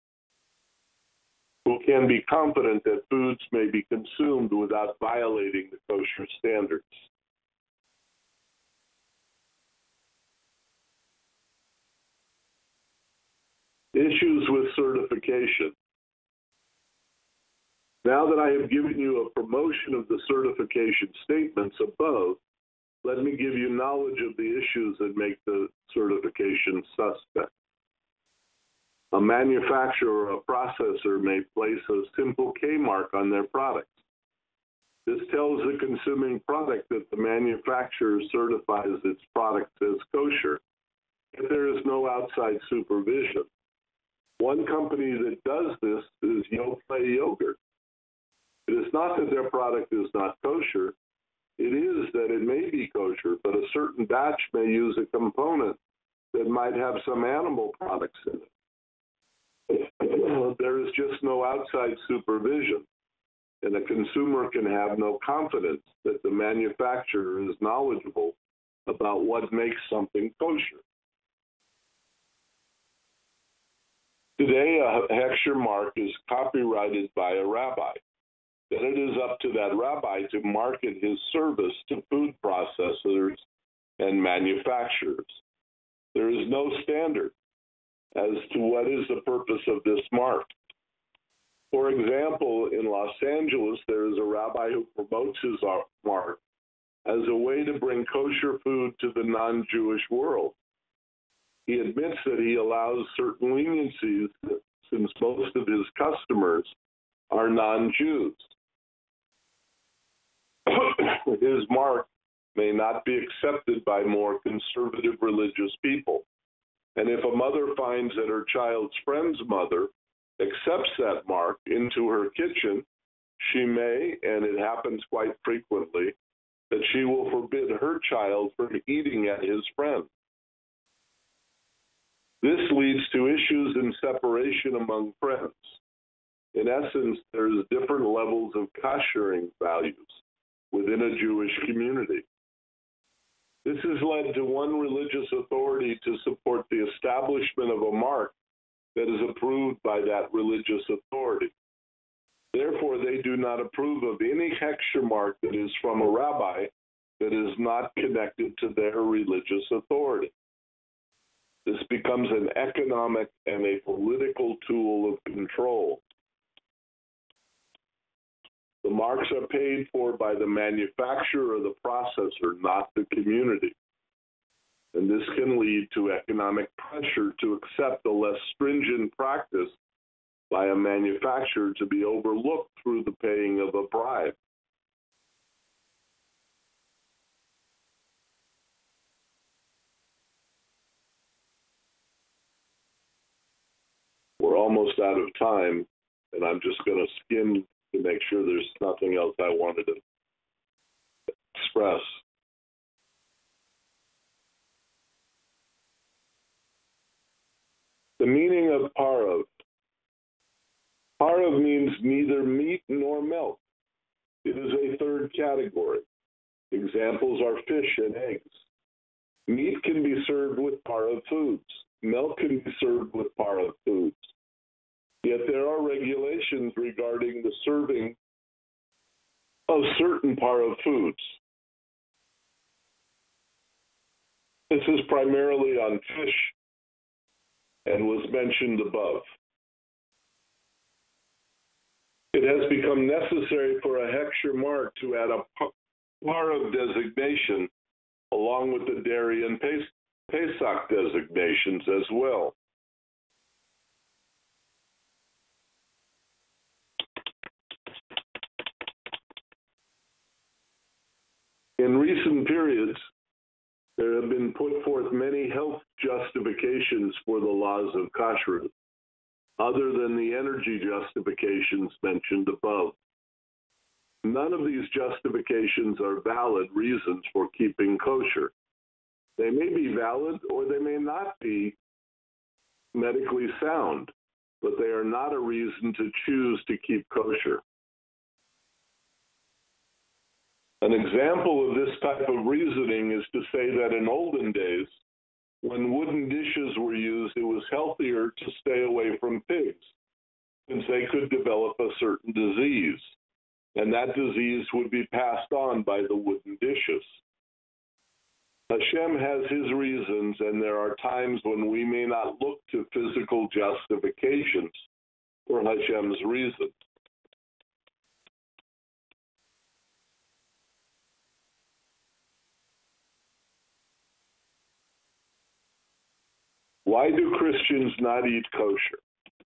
who can be confident that foods may be consumed without violating the kosher standards. Issues with certification. Now that I have given you a promotion of the certification statements above, let me give you knowledge of the issues that make the certification suspect. A manufacturer or a processor may place a simple K mark on their products. This tells the consuming product that the manufacturer certifies its products as kosher, if there is no outside supervision. One company that does this is Yoplait Yogurt. It is not that their product is not kosher. It is that it may be kosher, but a certain batch may use a component that might have some animal products in it. There is just no outside supervision, and a consumer can have no confidence that the manufacturer is knowledgeable about what makes something kosher. Today, a Heksher mark is copyrighted by a rabbi. Then it is up to that rabbi to market his service to food processors and manufacturers. There is no standard as to what is the purpose of this mark. For example, in Los Angeles, there is a rabbi who promotes his mark as a way to bring kosher food to the non-Jewish world. He admits that he allows certain leniencies since most of his customers are non-Jews. His mark may not be accepted by more conservative religious people. And if a mother finds that her child's friend's mother accepts that mark into her kitchen, she may, and it happens quite frequently, that she will forbid her child from eating at his friend. This leads to issues in separation among friends. In essence, there's different levels of koshering values within a Jewish community. This has led to one religious authority to support the establishment of a mark that is approved by that religious authority. Therefore, they do not approve of any Heksher mark that is from a rabbi that is not connected to their religious authority. This becomes an economic and a political tool of control. The marks are paid for by the manufacturer or the processor, not the community. And this can lead to economic pressure to accept a less stringent practice by a manufacturer to be overlooked through the paying of a bribe. We're almost out of time, and I'm just going to skim to make sure there's nothing else I wanted to express. The meaning of parav. Parav means neither meat nor milk. It is a third category. Examples are fish and eggs. Meat can be served with parav foods. Milk can be served with parav foods. Yet there are regulations regarding the serving of certain parav foods. This is primarily on fish and was mentioned above. It has become necessary for a hechsher mark to add a parav designation along with the dairy and Pesach designations as well. In recent periods, there have been put forth many health justifications for the laws of kashrut, other than the energy justifications mentioned above. None of these justifications are valid reasons for keeping kosher. They may be valid or they may not be medically sound, but they are not a reason to choose to keep kosher. An example of this type of reasoning is to say that in olden days, when wooden dishes were used, it was healthier to stay away from pigs, since they could develop a certain disease, and that disease would be passed on by the wooden dishes. Hashem has his reasons, and there are times when we may not look to physical justifications for Hashem's reasons. Why do Christians not eat kosher?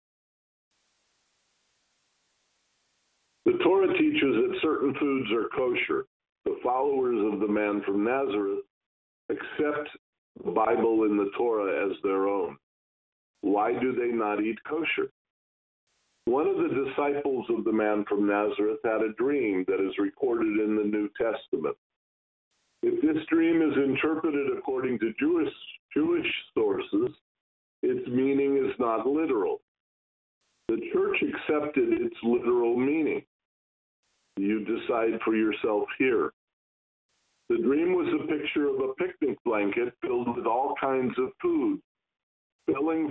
The Torah teaches that certain foods are kosher. The followers of the man from Nazareth accept the Bible and the Torah as their own. Why do they not eat kosher? One of the disciples of the man from Nazareth had a dream that is recorded in the New Testament. If this dream is interpreted according to Jewish, Jewish sources, its meaning is not literal. The church accepted its literal meaning. You decide for yourself here. The dream was a picture of a picnic blanket filled with all kinds of food, filling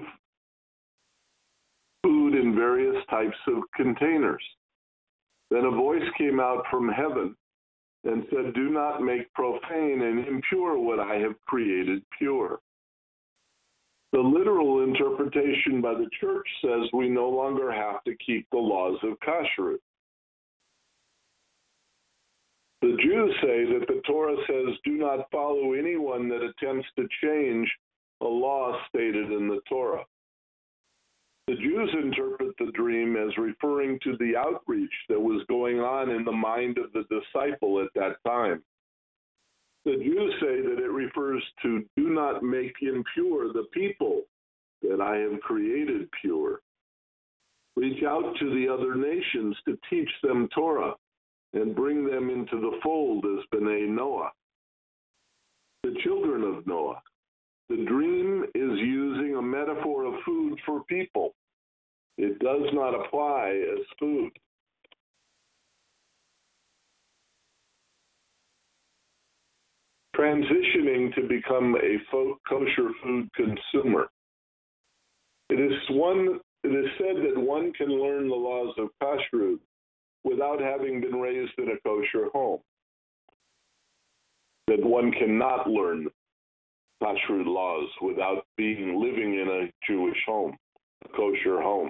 food in various types of containers. Then a voice came out from heaven and said, "Do not make profane and impure what I have created pure." The literal interpretation by the church says we no longer have to keep the laws of kashrut. The Jews say that the Torah says, "Do not follow anyone that attempts to change a law stated in the Torah." The Jews interpret the dream as referring to the outreach that was going on in the mind of the disciple at that time. The Jews say that it refers to do not make impure the people that I have created pure. Reach out to the other nations to teach them Torah and bring them into the fold as B'nai Noah, the children of Noah. The dream is using a metaphor of food for people. It does not apply as food. Transitioning to become a kosher food consumer. It is one. It is said that one can learn the laws of kashrut without having been raised in a kosher home. That one cannot learn kashrut laws without being living in a Jewish home, a kosher home.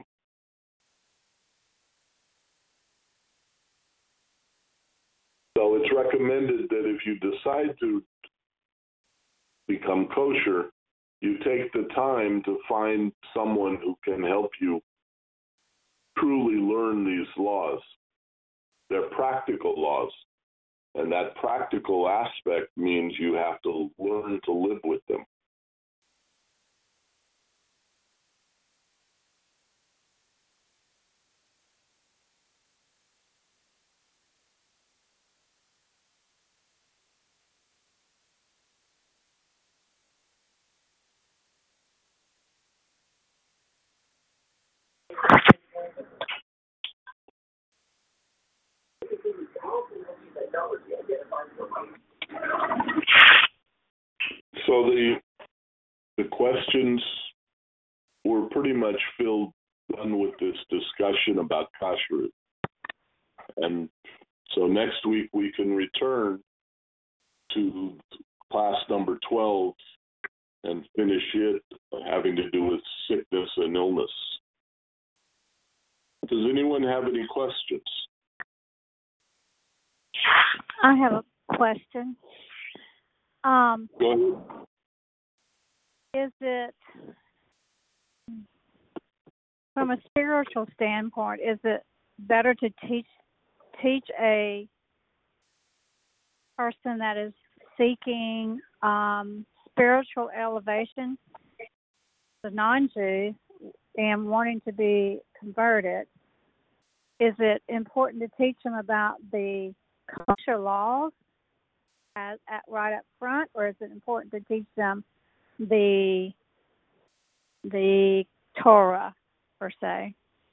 So it's recommended that if you decide to become kosher, you take the time to find someone who can help you truly learn these laws. They're practical laws, and that practical aspect means you have to learn to live with them. So the the questions were pretty much filled done with this discussion about kashrut. And so next week we can return to class number twelve and finish it having to do with sickness and illness. Does anyone have any questions? I have a question. Um, Go ahead. is it, from a spiritual standpoint, is it better to teach teach a person that is seeking um, spiritual elevation, the non-Jew, and wanting to be converted? Is it important to teach them about the kosher laws at, at right up front, or is it important to teach them the the Torah per se?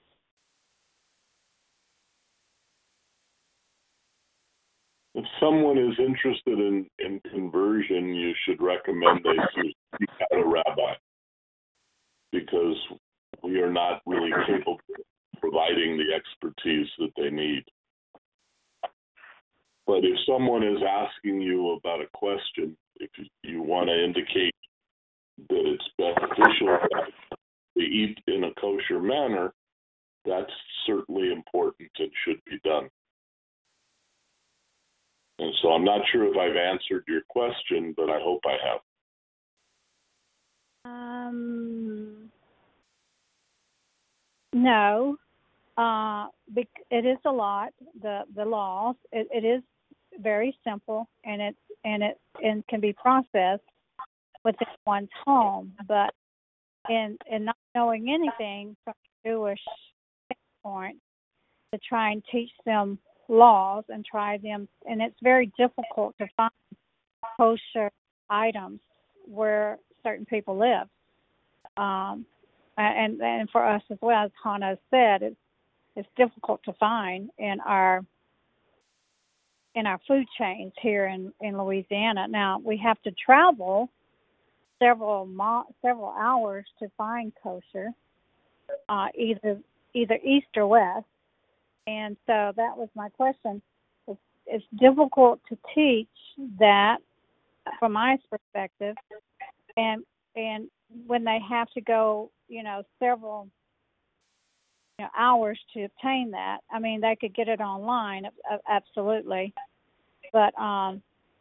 If someone is interested in, in conversion, you should recommend they seek out a rabbi, because we are not really capable of providing the expertise that they need. But if someone is asking you about a question, if you want to indicate that it's beneficial to eat in a kosher manner, that's certainly important and should be done. And so I'm not sure if I've answered your question, but I hope I have. Um, no, uh, it is a lot. The the laws. It, it is very simple, and it and it and can be processed within one's home. But in in not knowing anything from a Jewish standpoint, to try and teach them laws and try them, and it's very difficult to find kosher items where certain people live, um, and and for us as well, as Hannah said, it's it's difficult to find in our in our food chains here in, in Louisiana. Now we have to travel several mo- several hours to find kosher, uh, either either east or west. And so that was my question. It's, it's difficult to teach that from my perspective, and and when they have to go, you know, several you know, hours to obtain that. I mean, they could get it online, absolutely, but um,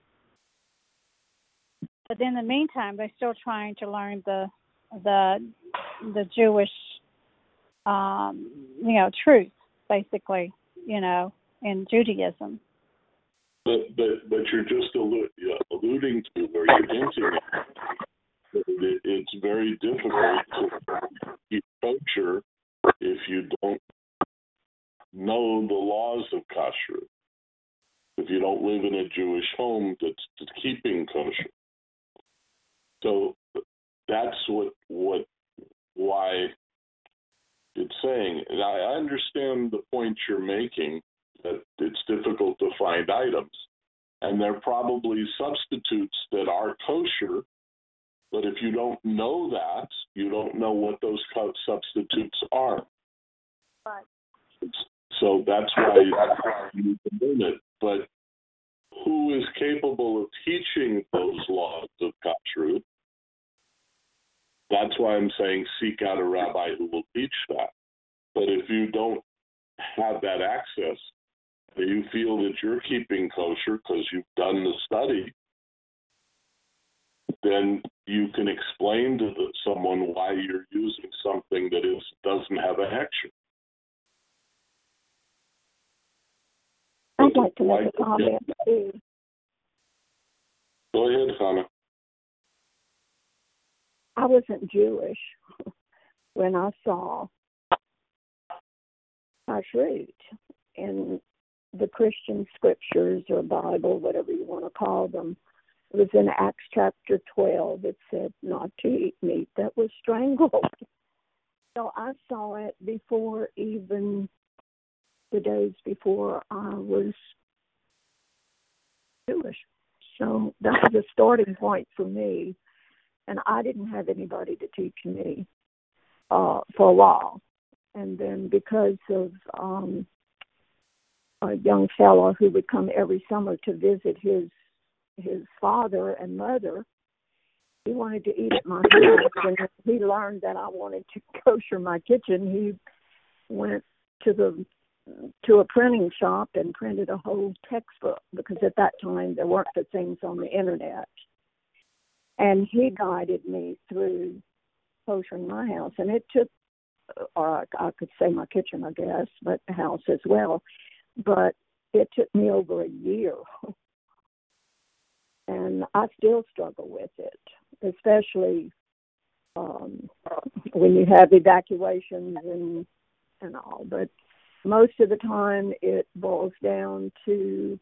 but in the meantime, they're still trying to learn the the the Jewish, um, you know, truth. Basically, you know, in Judaism. But but, but you're just allu- alluding to, or you're hinting at, that it's very difficult to keep kosher if you don't know the laws of kashrut. If you don't live in a Jewish home that's, that's keeping kosher. So that's what what why. It's saying, and I understand the point you're making, that it's difficult to find items, and there are probably substitutes that are kosher, but if you don't know that, you don't know what those substitutes are. Right. So that's why you need to learn it. But who is capable of teaching those laws of kashrut? That's why I'm saying seek out a rabbi who will teach that. But if you don't have that access, you feel that you're keeping kosher because you've done the study, then you can explain to the, someone why you're using something that is doesn't have a hechsher. I'd like to make a comment too. Go ahead, Hannah. I wasn't Jewish when I saw kashrut in the Christian scriptures or Bible, whatever you want to call them. It was in Acts chapter twelve. It said not to eat meat that was strangled. So I saw it before even the days before I was Jewish. So that was a starting point for me. And I didn't have anybody to teach me uh, for a while. And then because of um, a young fellow who would come every summer to visit his his father and mother, he wanted to eat at my house. And he learned that I wanted to kosher my kitchen. He went to the to a printing shop and printed a whole textbook, because at that time there weren't the things on the internet. And he guided me through kosher in my house, and it took, or I could say my kitchen, I guess, but the house as well. But it took me over a year, and I still struggle with it, especially um, when you have evacuations and and all. But most of the time, it boils down to.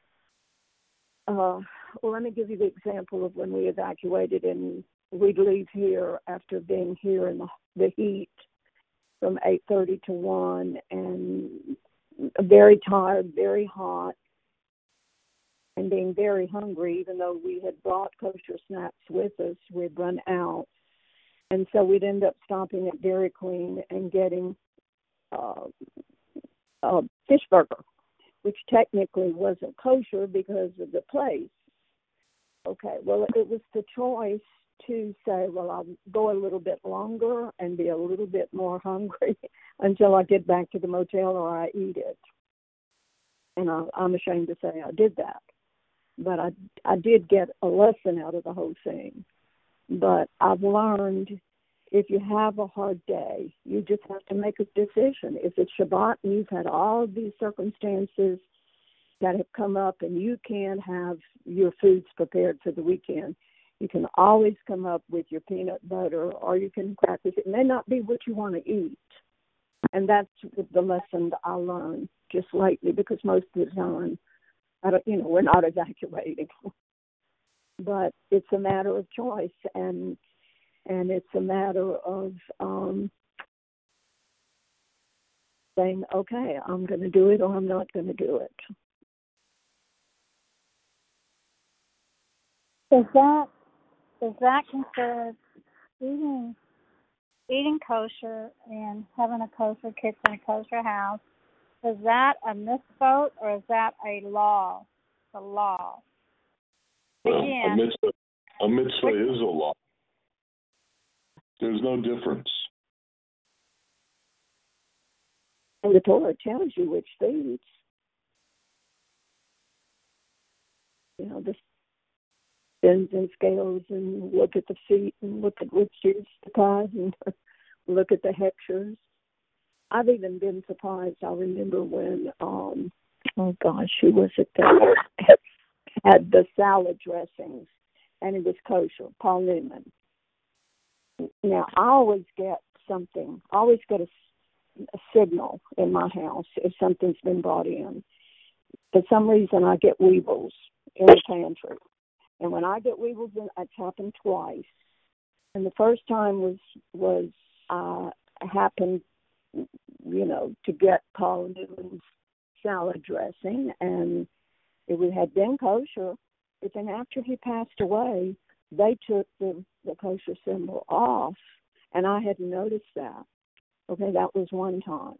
Uh, well, let me give you the example of when we evacuated, and we'd leave here after being here in the, the heat from eight thirty to one, and very tired, very hot, and being very hungry, even though we had brought kosher snacks with us. We'd run out. And so we'd end up stopping at Dairy Queen and getting uh, a fish burger, which technically wasn't kosher because of the place. Okay, well, it was the choice to say, well, I'll go a little bit longer and be a little bit more hungry until I get back to the motel, or I eat it. And I, I'm ashamed to say I did that. But I, I did get a lesson out of the whole thing. But I've learned, if you have a hard day, you just have to make a decision. If it's Shabbat and you've had all of these circumstances that have come up and you can't have your foods prepared for the weekend, you can always come up with your peanut butter, or you can practice it. It may not be what you want to eat. And that's the lesson that I learned just lately, because most of the time, I don't, you know, we're not evacuating. But it's a matter of choice, and and it's a matter of um, saying, okay, I'm going to do it, or I'm not going to do it. Is that is that considered eating eating kosher and having a kosher kitchen, a kosher house? Is that a misvote, or is that a law? The law. Well, Again, a mitzvah, a mitzvah is a law. There's no difference. And the Torah tells you which foods. You know, the spins and scales, and look at the feet, and look at which is the tithe, and look at the hectares. I've even been surprised. I remember when, um, oh gosh, who was it that had, had the salad dressings, and it was kosher, Paul Newman. Now, I always get something, I always get a, a signal in my house if something's been brought in. For some reason, I get weevils in the pantry. And when I get weevils, in, it's happened twice. And the first time was, was uh, happened, you know, to get Paul Newman's salad dressing, and it had been kosher. But then after he passed away, they took the, the kosher symbol off, and I hadn't noticed that. Okay, that was one time.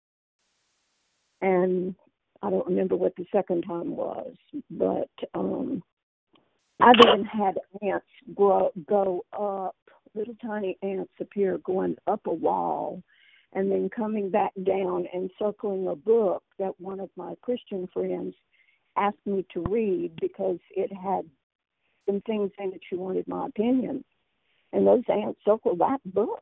And I don't remember what the second time was, but um, I've even had ants grow, go up, little tiny ants appear going up a wall, and then coming back down and circling a book that one of my Christian friends asked me to read because it had some things in it she wanted my opinion. And those ants circled that book.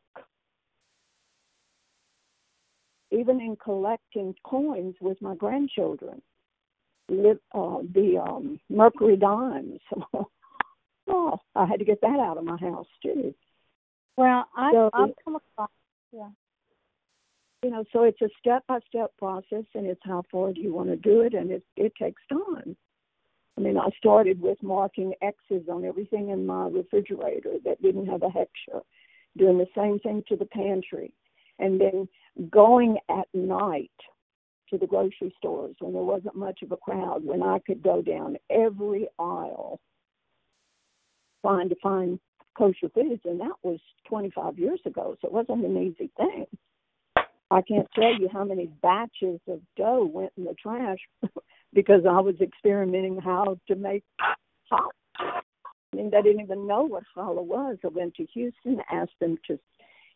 Even in collecting coins with my grandchildren, live, uh, the um, Mercury dimes. Oh, I had to get that out of my house, too. Well, I, so, I've come across, yeah. You know, so it's a step-by-step process, and it's how far do you want to do it, and it, it takes time. I mean, I started with marking X's on everything in my refrigerator that didn't have a hechsher, doing the same thing to the pantry, and then going at night to the grocery stores when there wasn't much of a crowd, when I could go down every aisle trying to find kosher foods, and that was twenty-five years ago, so it wasn't an easy thing. I can't tell you how many batches of dough went in the trash because I was experimenting how to make challah. I mean, they didn't even know what challah was. I went to Houston, asked them to,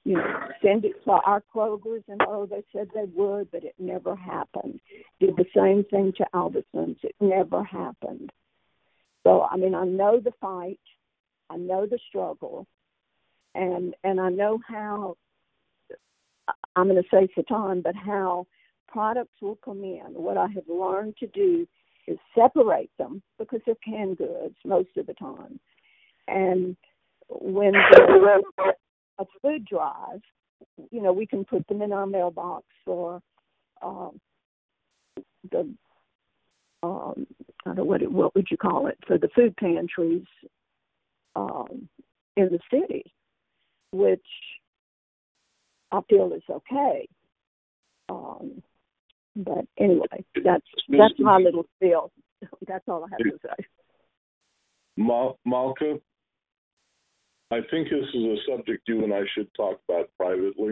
you know, send it to our Kroger's, and oh, they said they would, but it never happened. Did the same thing to Albertsons. It never happened. So, I mean, I know the fight. I know the struggle. And and I know how, I'm going to say Satan, but how products will come in. What I have learned to do is separate them because they're canned goods most of the time. And when there's a food drive, you know, we can put them in our mailbox for um, the, um, I don't know, what, it, what would you call it, for the food pantries um, in the city, which I feel is okay. Um, but anyway, that's that's my little spiel. That's all I have to say. Mal- Malka, I think this is a subject you and I should talk about privately,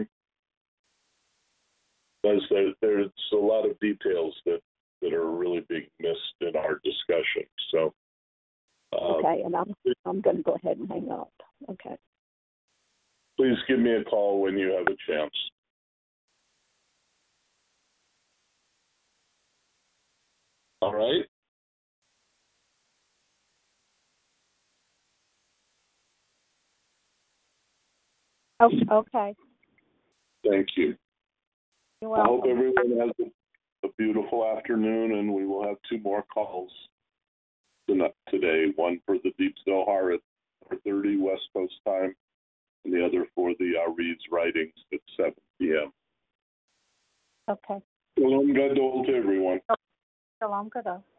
because there, there's a lot of details that, that are really being missed in our discussion. So, uh, okay, and I'm I'm going to go ahead and hang up. Okay. Please give me a call when you have a chance. All right? Oh, okay. Thank you. You're I welcome. hope everyone has a, a beautiful afternoon, and we will have two more calls today, one for the Deep Zohar at four thirty West Coast time, and the other for the uh, Reed's Writings at seven p.m. Okay. Shalom Gadol to everyone. Shalom Gadol.